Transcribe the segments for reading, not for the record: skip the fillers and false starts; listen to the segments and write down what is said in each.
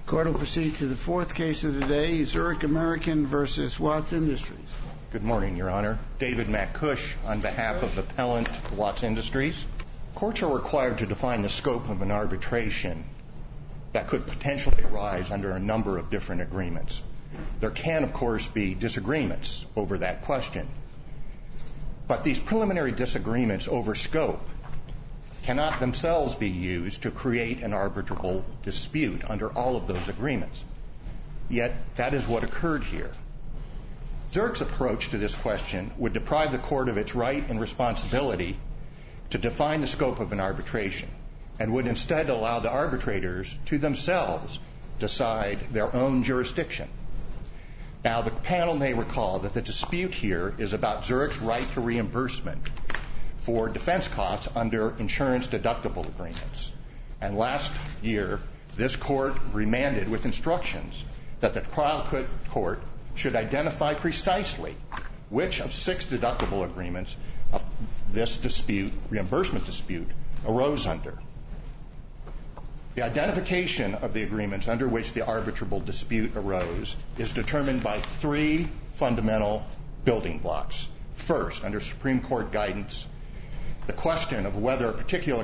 Court will proceed to the fourth case of the day, Zurich American v. Watts Industries. Good morning, Your Honor. David McCush on behalf of Appellant Watts Industries. Courts are required to define the scope of an arbitration that could potentially arise under a number of different agreements. There can, of course, be disagreements over that question. But these preliminary disagreements over scope cannot themselves be used to create an arbitrable dispute under all of those agreements. Yet that is what occurred here. Zurich's approach to this question would deprive the court of its right and responsibility to define the scope of an arbitration and would instead allow the arbitrators to themselves decide their own jurisdiction. Now, the panel may recall that the dispute here is about Zurich's right to reimbursement for defense costs under insurance deductible agreements. And last year, this court remanded with instructions that the trial court should identify precisely which of 6 deductible agreements this dispute, reimbursement dispute, arose under. The identification of the agreements under which the arbitrable dispute arose is determined by 3 fundamental building blocks. First, under Supreme Court guidance, the question of whether a particular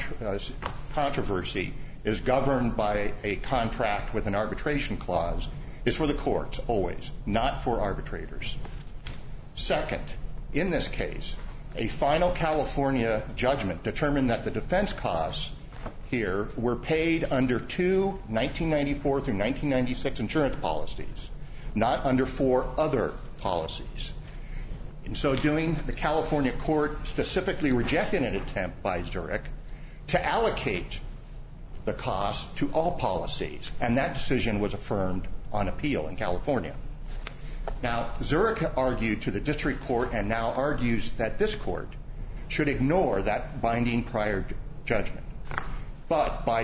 controversy is governed by a contract with an arbitration clause is for the courts, always, not for arbitrators. Second, in this case, a final California judgment determined that the defense costs here were paid under 2 1994 through 1996 insurance policies, not under 4 other policies. In so doing, the California court specifically rejected an attempt by Zurich to allocate the cost to all policies, and that decision was affirmed on appeal in California. Now, Zurich argued to the district court and now argues that this court should ignore that binding prior judgment. But by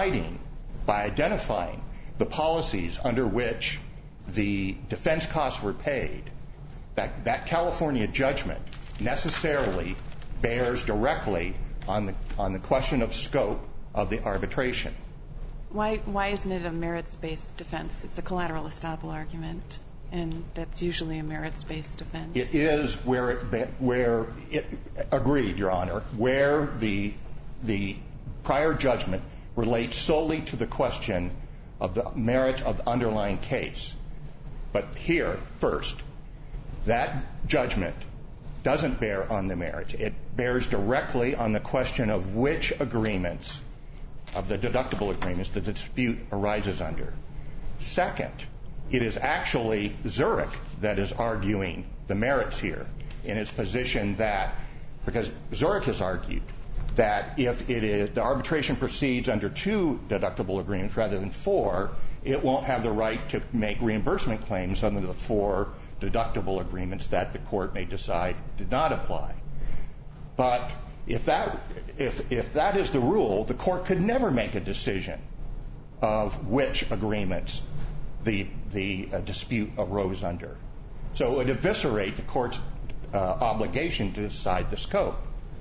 identifying the policies under which the defense costs were paid, that California judgment necessarily bears directly on the question of scope of the arbitration. Why isn't it a merits-based defense? It's a collateral estoppel argument, and that's usually a merits-based defense. It is where it agreed, Your Honor, where the prior judgment relates solely to the question of the merit of the underlying case. But here, first, that judgment doesn't bear on the merits. It bears directly on the question of which agreements, of the deductible agreements, the dispute arises under. Second, it is actually Zurich that is arguing the merits here in its position that, because Zurich has argued that if the arbitration proceeds under 2 deductible agreements rather than 4, it won't have the right to make reimbursement claims under the 4 deductible agreements that the court may decide did not apply. But if that is the rule, the court could never make a decision of which agreements the dispute arose under. So it would eviscerate the court's obligation to decide the scope.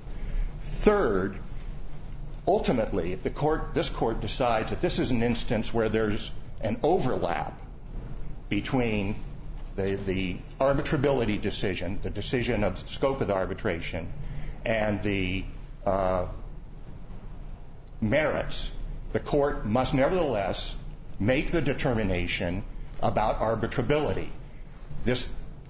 Third, ultimately, if this court decides that this is an instance where there's an overlap between the arbitrability decision, the decision of scope of the arbitration, and the merits, the court must nevertheless make the determination about arbitrability. There's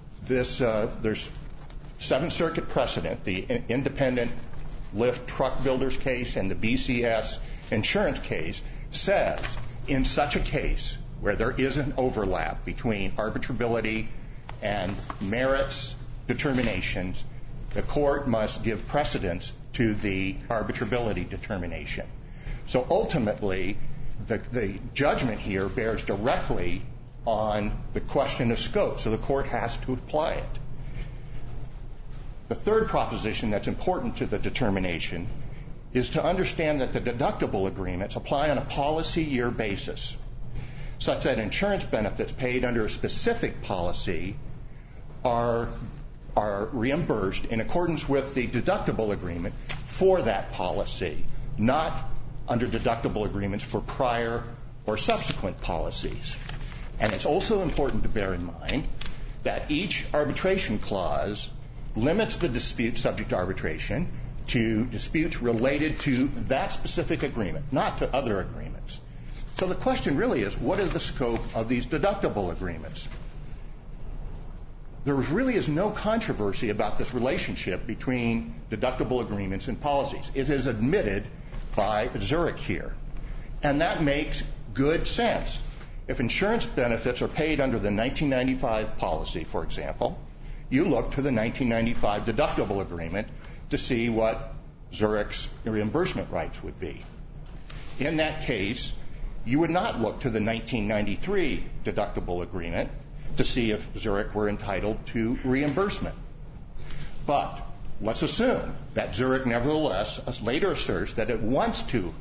Seventh Circuit precedent, the independent lift truck builders case and the BCS insurance case, says in such a case where there is an overlap between arbitrability and merits determinations, the court must give precedence to the arbitrability determination. So ultimately, the judgment here bears directly on the question of scope, so the court has to apply it. The third proposition that's important to the determination is to understand that the deductible agreements apply on a policy year basis, such that insurance benefits paid under a specific policy are reimbursed in accordance with the deductible agreement for that policy, not under deductible agreements for prior or subsequent policies. And it's also important to bear in mind that each arbitration clause limits the dispute subject to arbitration to disputes related to that specific agreement, not to other agreements. So the question really is, what is the scope of these deductible agreements? There really is no controversy about this relationship between deductible agreements and policies. It is admitted by Zurich here. And that makes good sense. If insurance benefits are paid under the 1995 policy, for example, you look to the 1995 deductible agreement to see what Zurich's reimbursement rights would be. In that case, you would not look to the 1993 deductible agreement to see if Zurich were entitled to reimbursement. But let's assume that Zurich nevertheless later asserts that it wants to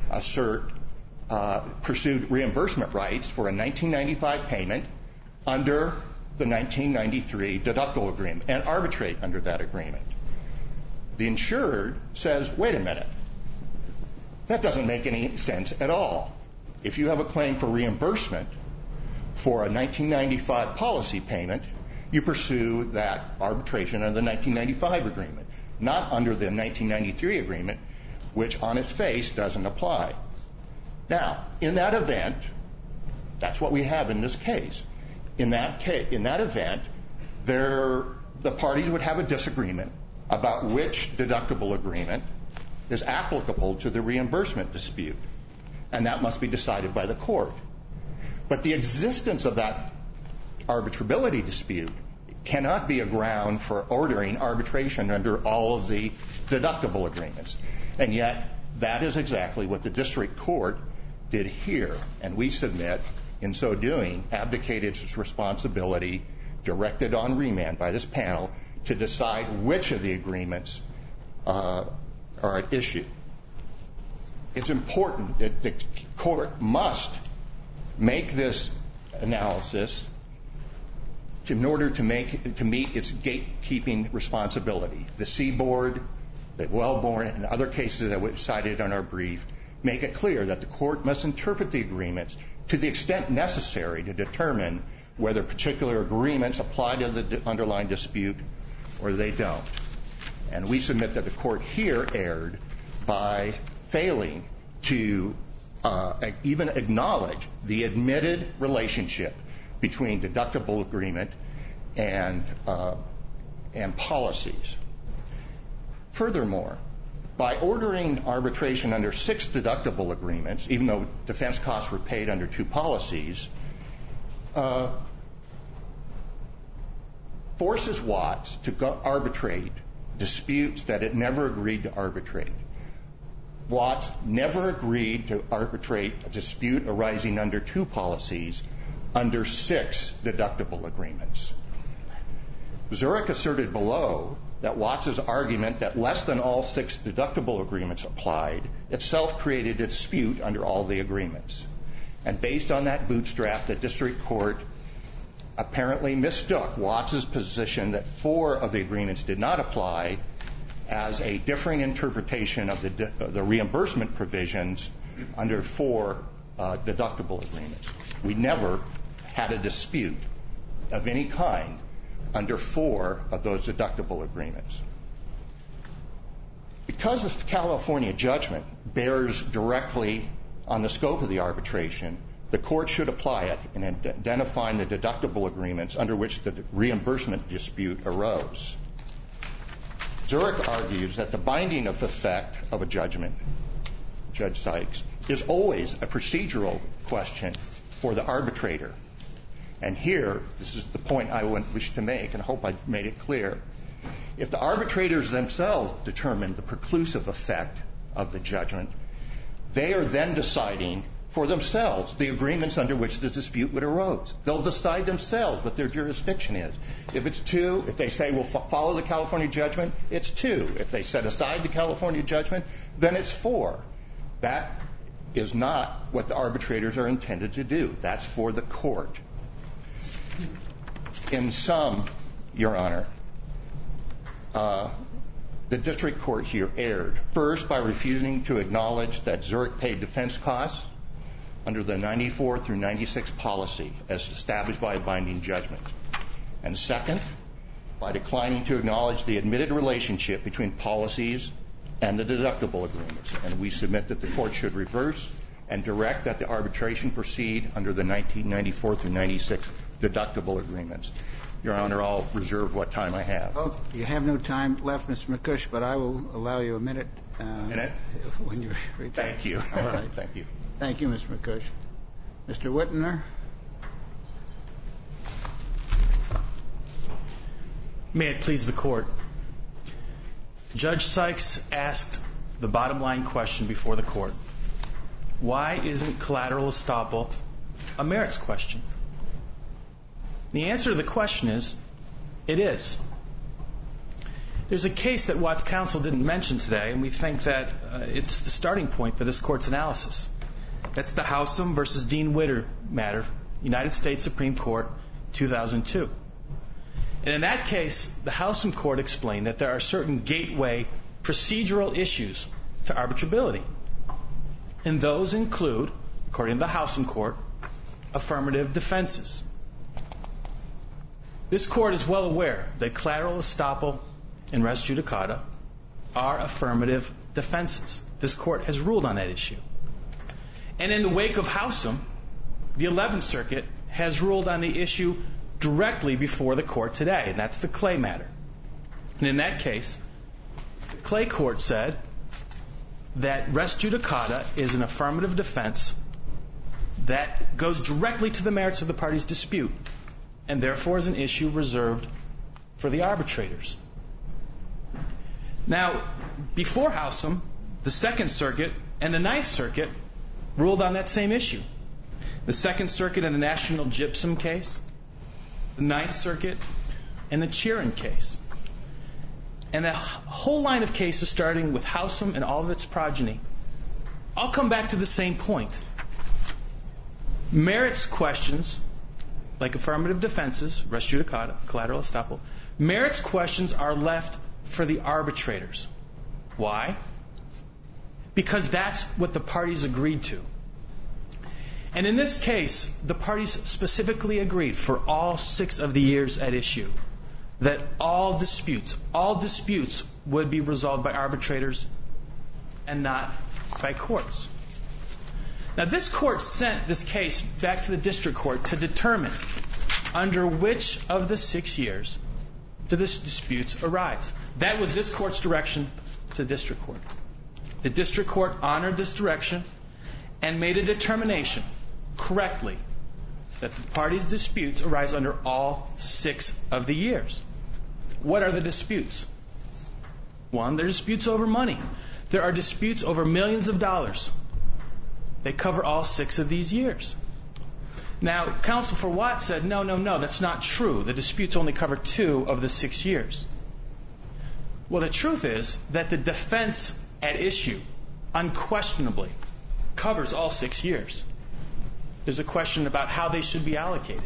pursued reimbursement rights for a 1995 payment under the 1993 deductible agreement and arbitrate under that agreement. The insured says, wait a minute, that doesn't make any sense at all. If you have a claim for reimbursement for a 1995 policy payment, you pursue that arbitration under the 1995 agreement, not under the 1993 agreement, which on its face doesn't apply. Now, in that event, that's what we have in this case. In that event, the parties would have a disagreement about which deductible agreement is applicable to the reimbursement dispute, and that must be decided by the court. But the existence of that arbitrability dispute cannot be a ground for ordering arbitration under all of the deductible agreements. And yet, that is exactly what the district court did here. And we submit, in so doing, abdicated its responsibility directed on remand by this panel to decide which of the agreements are at issue. It's important that the court must make this analysis in order to meet its gatekeeping responsibility. The Seaboard, the Wellborn, and other cases that we cited on our brief make it clear that the court must interpret the agreements to the extent necessary to determine whether particular agreements apply to the underlying dispute or they don't. And we submit that the court here erred by failing to even acknowledge the admitted relationship between deductible agreement and policies. Furthermore, by ordering arbitration under 6 deductible agreements, even though defense costs were paid under 2 policies, forces Watts to arbitrate disputes that it never agreed to arbitrate. Watts never agreed to arbitrate a dispute arising under 2 policies under 6 deductible agreements. Zurich asserted below that Watts's argument that less than all 6 deductible agreements applied itself created a dispute under all the agreements. And based on that bootstrap, the district court apparently mistook Watts's position that 4 of the agreements did not apply as a differing interpretation of the reimbursement provisions under 4 deductible agreements. We never had a dispute of any kind under 4 of those deductible agreements. Because the California judgment bears directly on the scope of the arbitration, the court should apply it in identifying the deductible agreements under which the reimbursement dispute arose. Zurich argues that the binding of effect of a judgment, Judge Sykes, is always a procedural question for the arbitrator. And here, this is the point I wish to make, and I hope I made it clear. If the arbitrators themselves determine the preclusive effect of the judgment, they are then deciding for themselves the agreements under which the dispute would arise. They'll decide themselves what their jurisdiction is. If it's 2, if they say we'll follow the California judgment, it's 2. If they set aside the California judgment, then it's 4. That is not what the arbitrators are intended to do. That's for the court. In sum, Your Honor, the district court here erred, first by refusing to acknowledge that Zurich paid defense costs under the 94 through 96 policy as established by a binding judgment. And second, by declining to acknowledge the admitted relationship between policies and the deductible agreements. And we submit that the court should reverse and direct that the arbitration proceed under the 1994 through 96 deductible agreements. Your Honor, I'll reserve what time I have. Oh, you have no time left, Mr. McCush, but I will allow you a minute. When you're ready. Thank you. All right. Thank you. Thank you, Mr. McCush. Mr. Whitner. May it please the Court. Judge Sykes asked the bottom line question before the Court. Why isn't collateral estoppel a merits question? The answer to the question is, it is. There's a case that Watt's counsel didn't mention today, and we think that it's the starting point for this Court's analysis. That's the Howsam versus Dean Witter matter, United States Supreme Court, 2002. And in that case, the Howsam Court explained that there are certain gateway procedural issues to arbitrability. And those include, according to the Howsam Court, affirmative defenses. This Court is well aware that collateral estoppel and res judicata are affirmative defenses. This Court has ruled on that issue. And in the wake of Howsam, the 11th Circuit has ruled on the issue directly before the Court today, and that's the Clay matter. And in that case, the Clay Court said that res judicata is an affirmative defense that goes directly to the merits of the party's dispute, and therefore is an issue reserved for the arbitrators. Now, before Howsam, the 2nd Circuit and the 9th Circuit ruled on that same issue. The 2nd Circuit in the National Gypsum case, the 9th Circuit, and the Cheerin case. And the whole line of cases, starting with Howsam and all of its progeny, all come back to the same point. Merits questions, like affirmative defenses, res judicata, collateral estoppel, merits questions are left for the arbitrators. Why? Because that's what the parties agreed to. And in this case, the parties specifically agreed for all 6 of the years at issue that all disputes would be resolved by arbitrators and not by courts. Now, this Court sent this case back to the District Court to determine under which of the 6 years do the disputes arise. That was this Court's direction to the District Court. The District Court honored this direction and made a determination correctly that the parties' disputes arise under all 6 of the years. What are the disputes? 1, there are disputes over money. There are disputes over millions of dollars. They cover all 6 of these years. Now, counsel for Watt said, no, that's not true. The disputes only cover 2 of the 6 years. Well, the truth is that the defense at issue unquestionably covers all 6 years. There's a question about how they should be allocated.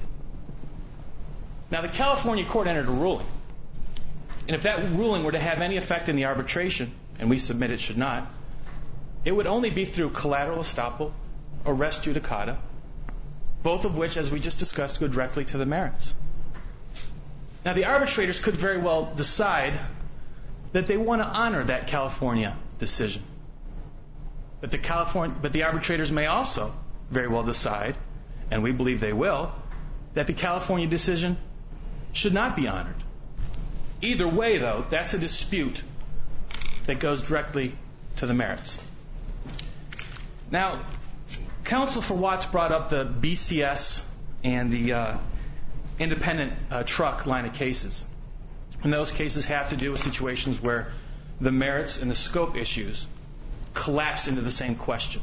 Now, the California court entered a ruling. And if that ruling were to have any effect in the arbitration, and we submit it should not, it would only be through collateral estoppel or res judicata, both of which, as we just discussed, go directly to the merits. Now, the arbitrators could very well decide that they want to honor that California decision. But the arbitrators may also very well decide, and we believe they will, that the California decision should not be honored. Either way, though, that's a dispute that goes directly to the merits. Now, counsel for Watts brought up the BCS and the independent truck line of cases. And those cases have to do with situations where the merits and the scope issues collapse into the same question.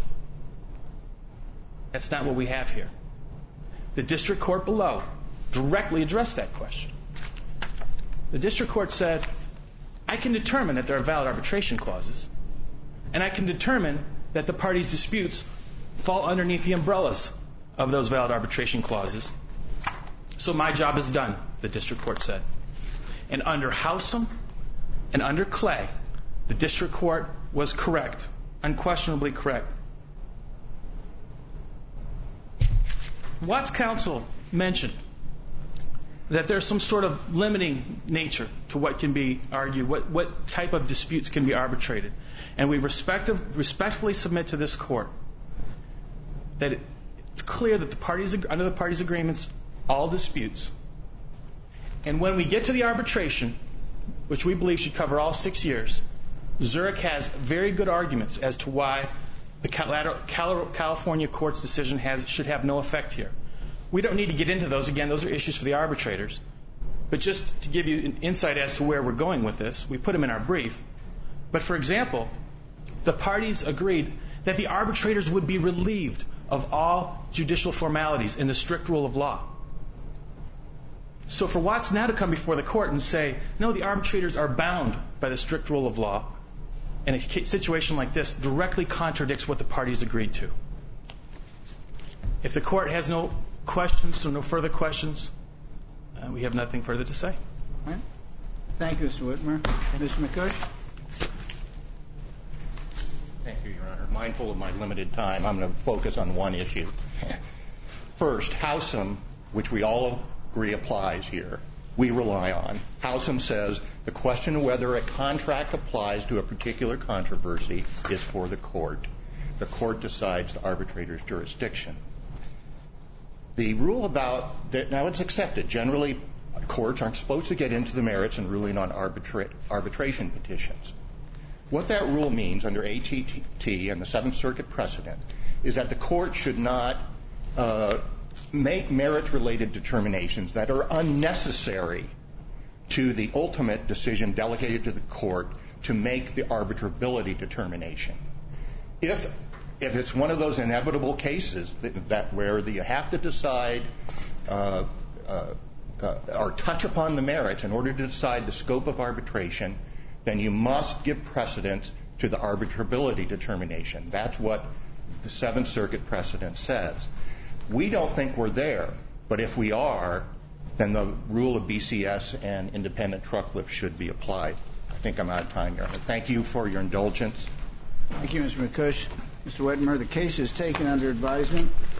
That's not what we have here. The district court below directly addressed that question. The district court said, I can determine that there are valid arbitration clauses, and I can determine that the parties' disputes fall underneath the umbrellas of those valid arbitration clauses. So my job is done, the district court said. And under Howsam and under Clay, the district court was correct, unquestionably correct. Watts counsel mentioned that there's some sort of limiting nature to what can be argued, what type of disputes can be arbitrated. And we respectfully submit to this court that it's clear that under the parties' agreements, all disputes. And when we get to the arbitration, which we believe should cover all 6 years, Zurich has very good arguments as to why the California court's decision should have no effect here. We don't need to get into those. Again, those are issues for the arbitrators. But just to give you an insight as to where we're going with this, we put them in our brief. But for example, the parties agreed that the arbitrators would be relieved of all judicial formalities in the strict rule of law. So for Watts now to come before the court and say, no, the arbitrators are bound by the strict rule of law, in a situation like this directly contradicts what the parties agreed to. If the court has no questions or no further questions, we have nothing further to say. All right. Thank you, Mr. Whitmer. Mr. McCush? Thank you, Your Honor. Mindful of my limited time, I'm going to focus on one issue. First, Howsam, which we all agree applies here, we rely on. Howsam says the question of whether a contract applies to a particular controversy is for the court. The court decides the arbitrator's jurisdiction. The rule about that, now it's accepted. Generally, courts aren't supposed to get into the merits in ruling on arbitration petitions. What that rule means under ATT and the Seventh Circuit precedent is that the court should not make merit-related determinations that are unnecessary to the ultimate decision delegated to the court to make the arbitrability determination. If it's one of those inevitable cases where you have to decide or touch upon the merits in order to decide the scope of arbitration, then you must give precedence to the arbitrability determination. That's what the Seventh Circuit precedent says. We don't think we're there, but if we are, then the rule of BCS and independent truck lift should be applied. I think I'm out of time, Your Honor. Thank you for your indulgence. Thank you, Mr. McCush. Mr. Whitmer, the case is taken under advisement.